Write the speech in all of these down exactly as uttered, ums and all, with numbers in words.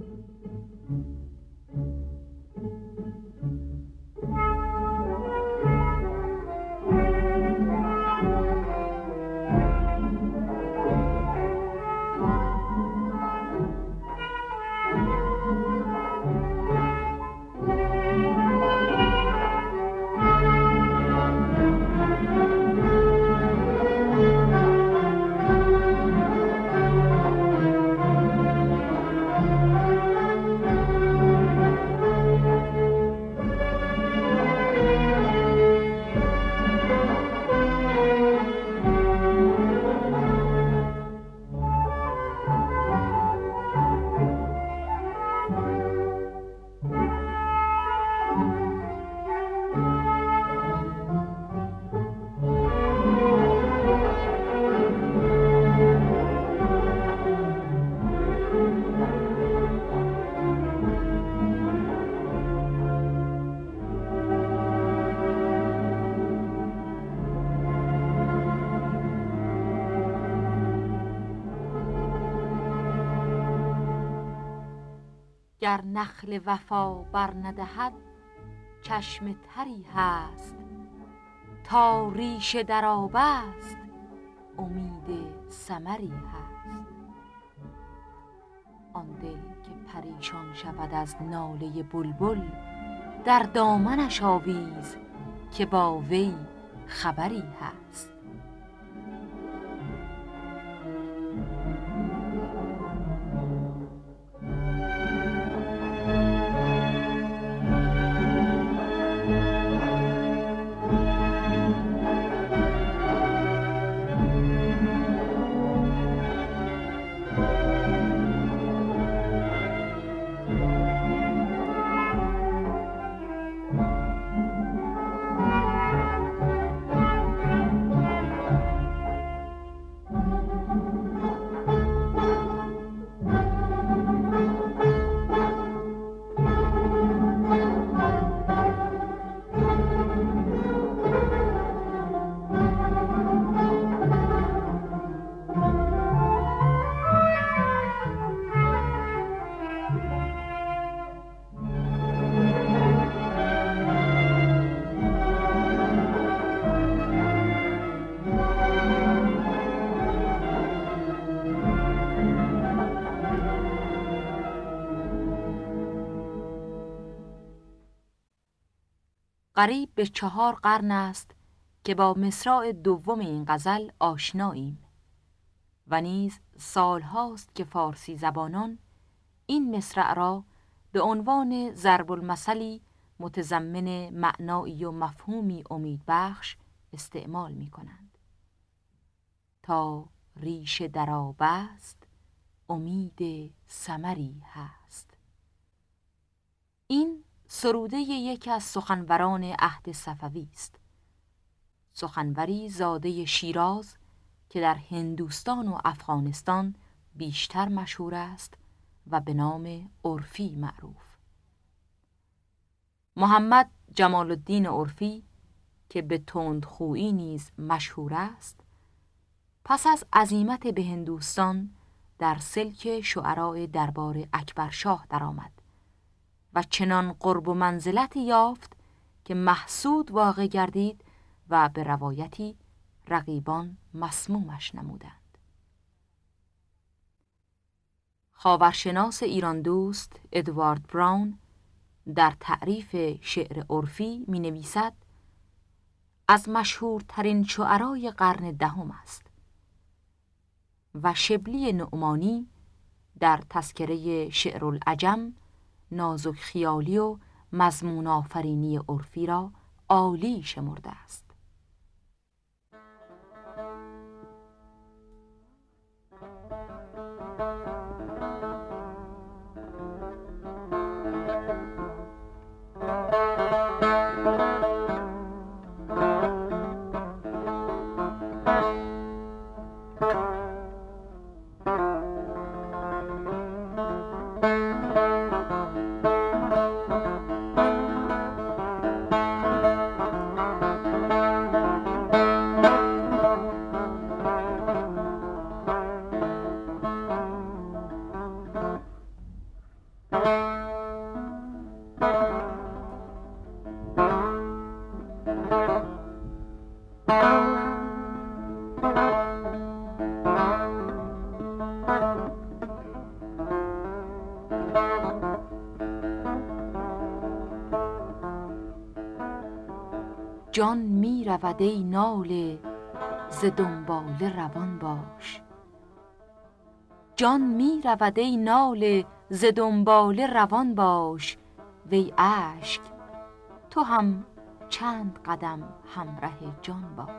گر نخل وفا بر ندهد چشم تری هست، تا ریشه در آب است امید ثمری هست. آن دل که پریشان شود از ناله بلبل، در دامنش آویز که با وی خبری هست. قریب به چهار قرن است که با مصرع دوم این غزل آشناییم و نیز سالهاست که فارسی زبانان این مصرع را به عنوان ضرب المثلی متضمن معنایی و مفهومی امیدبخش استعمال می کنند. تا ریشه در آب است امید ثمری هست. این سروده یکی از سخنوران عهد صفوی است. سخنوری زاده شیراز که در هندوستان و افغانستان بیشتر مشهور است و به نام عرفی معروف. محمد جمال الدین عرفی که به تندخویی نیز مشهور است، پس از عزیمت به هندوستان در سلک شعراء دربار اکبرشاه درآمد و چنان قرب و منزلتی یافت که محسود واقع گردید و به روایتی رقیبان مسمومش نمودند. خاورشناس ایران دوست ادوارد براون در تعریف شعر عرفی می نویسد از مشهورترین شعرای قرن دهم است و شبلی نعمانی در تذکره شعر العجم نازک خیالی و مضمون آفرینی عرفی را عالی شمرده است. جان می رود ای ناله ز دنباله روان باش. جان می رود ای ناله ز دنباله روان باش. وی اشک تو هم چند قدم همراه جان باش.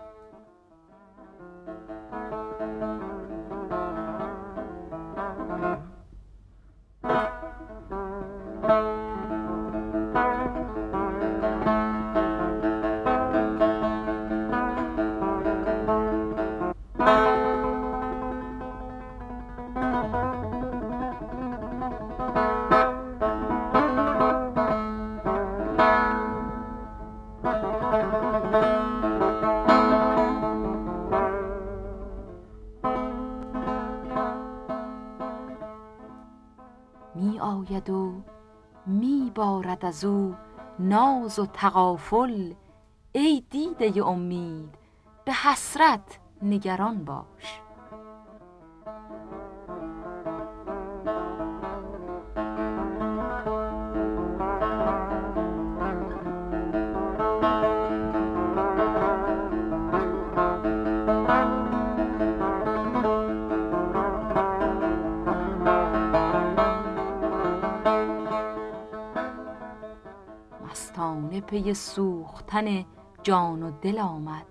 می آید و می بارد از او ناز و تغافل. ای دیده امید به حسرت نگران باش. مستانه پی سوختن جان و دل آمد.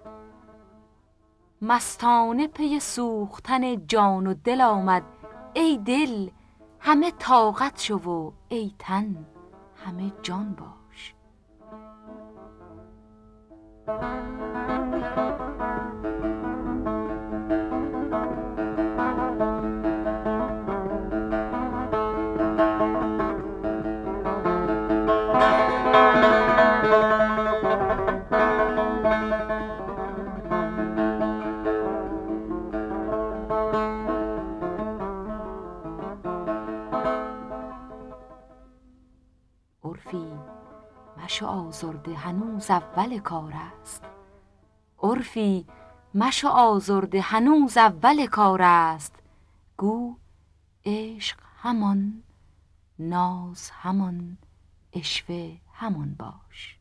مستانه پی سوختن جان و دل آمد. ای دل همه طاقت شو و ای تن همه جان باش. عرفی مشو آزرده هنوز اول کار است. عرفی مشو آزرده هنوز اول کار است. گو عشق همان، ناز همان، عشوه همان باش.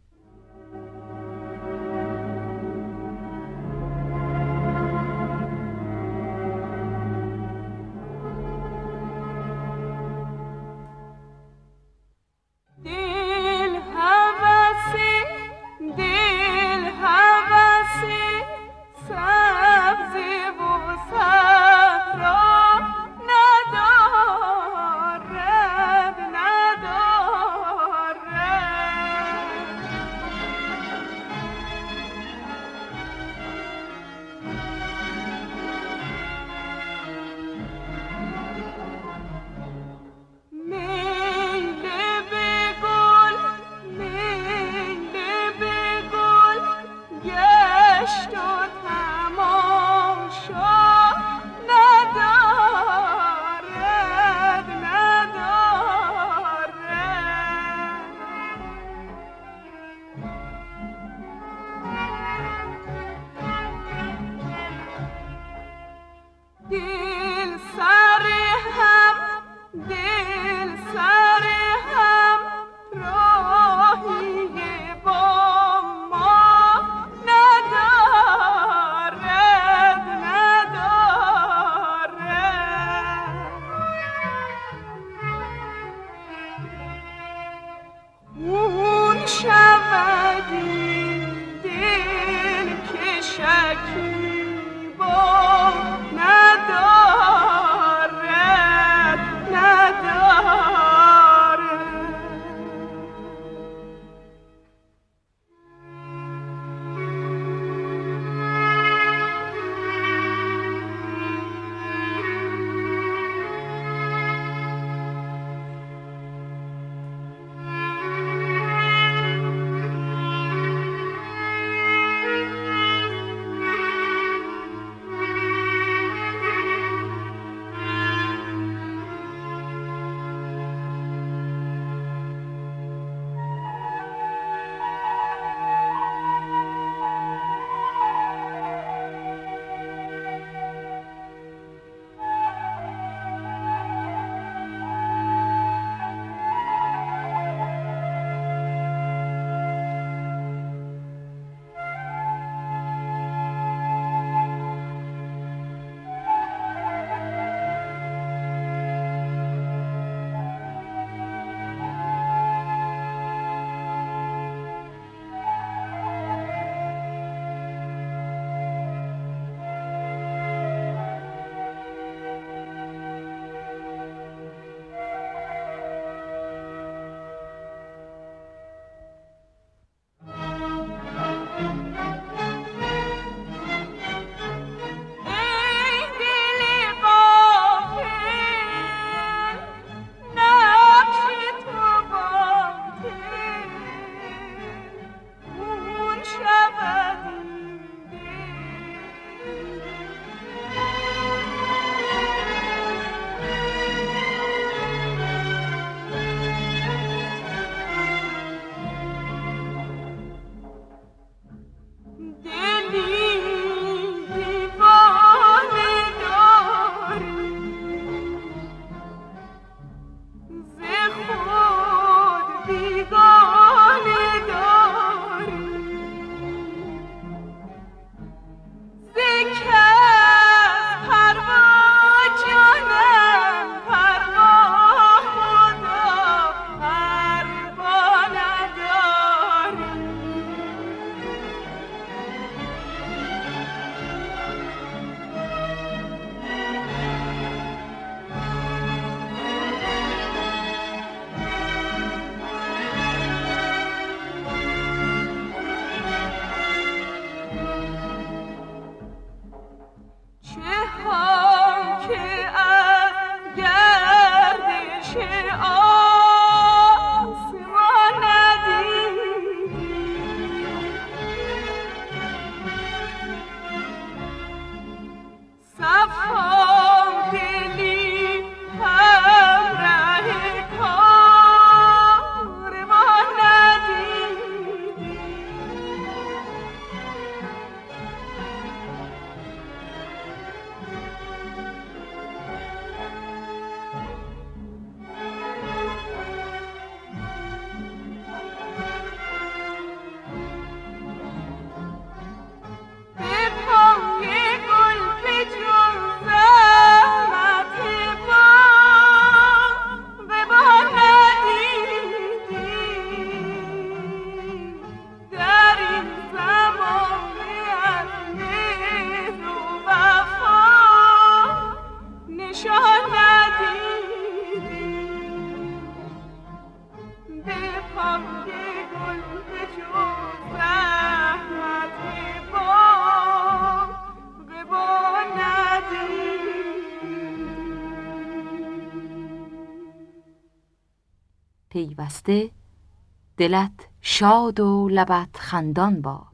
پیوسته دلت شاد و لبت خندان باد.